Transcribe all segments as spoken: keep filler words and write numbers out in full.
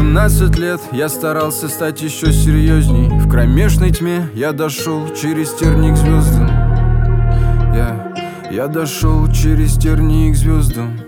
семнадцать лет я старался стать еще серьезней. В кромешной тьме я дошел через терник к звездам. Я, я дошел через терник к звездам.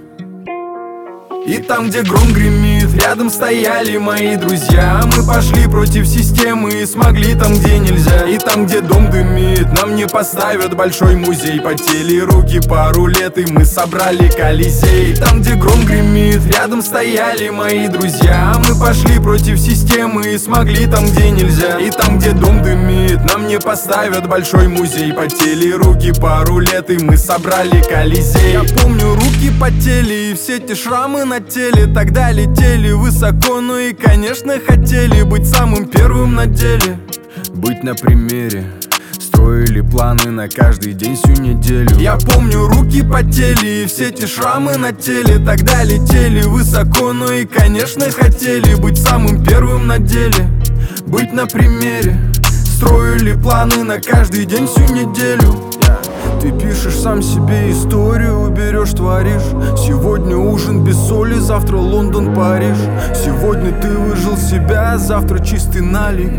И там, где гром гремит, рядом стояли мои друзья. Мы пошли против системы и смогли там, где нельзя. И там, где дом дымит, нам не поставят большой музей. Потели руки пару лет, и мы собрали Колизей. Там, где гром гремит, рядом стояли мои друзья. Мы пошли против системы и смогли там, где нельзя. И там, где дом дымит, нам не поставят большой музей. Потели руки пару лет, и мы собрали Колизей. Я помню, руки потели, и все те шрамы на теле. Тогда летели высоко, ну и, конечно, хотели быть самым первым на деле. Быть на примере, строили планы на каждый день всю неделю. Я помню, руки потели, и все эти шрамы на теле. Тогда летели высоко, ну и, конечно, хотели быть самым первым на деле. Быть на примере, строили планы на каждый день всю неделю. Ты пишешь сам себе историю, берешь, творишь. Сегодня ужин без соли, завтра Лондон, Париж. Сегодня ты выжил себя, завтра чистый налик.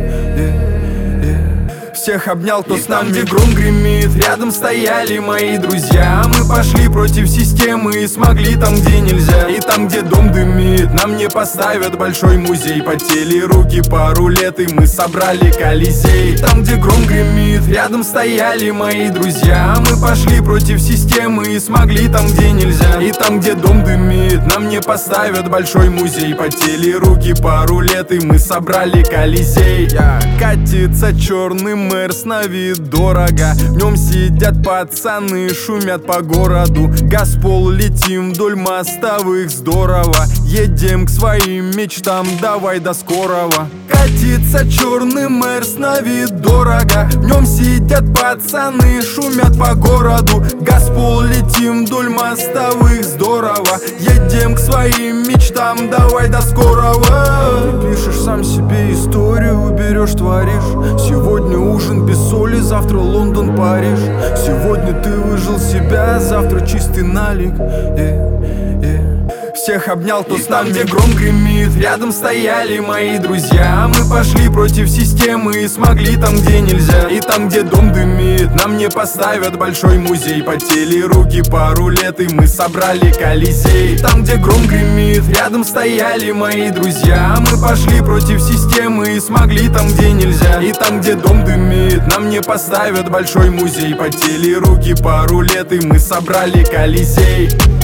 э, э. Всех обнял, кто с нами. Где гром гремит, рядом стояли мои друзья. Мы пошли против системы и смогли там, где нельзя. И там, где дом дымит, нам не поставят большой музей. Потели руки пару лет, и мы собрали Колизей. Там, где гром гремит, рядом стояли мои друзья. Мы пошли против системы и смогли там, где нельзя. И там, где дом дымит, нам не поставят большой музей. Потели руки пару лет, и мы собрали Колизей. Катится черный Мерс на вид дорого. В нем сидят пацаны, шумят по городу. Газпол, летим вдоль мостовых, здорово. Едем к своим мечтам, давай до скорого. Катится черный Мерс на вид дорого. В нем сидят пацаны, шумят по городу. Газпол, летим вдоль мостовых, здорово. Едем к своим мечтам, давай до скорого. Ты пишешь сам себе историю, берешь, творишь. Сегодня ужин без соли, завтра Лондон, Париж. Сегодня ты выжил себя, завтра чистый налик. э, э. Всех обнял, кто с нами. Где гром гремит, рядом стояли мои друзья. Мы пошли против системы и смогли там, где нельзя. И там, где дом дымит, нам не поставят большой музей. Потели руки пару лет, и мы собрали Колизей. Там, где гром гремит, рядом стояли мои друзья. Мы пошли против системы и смогли там, где нельзя. И там, где дом дымит, нам не поставят большой музей. Потели руки пару лет, и мы собрали Колизей.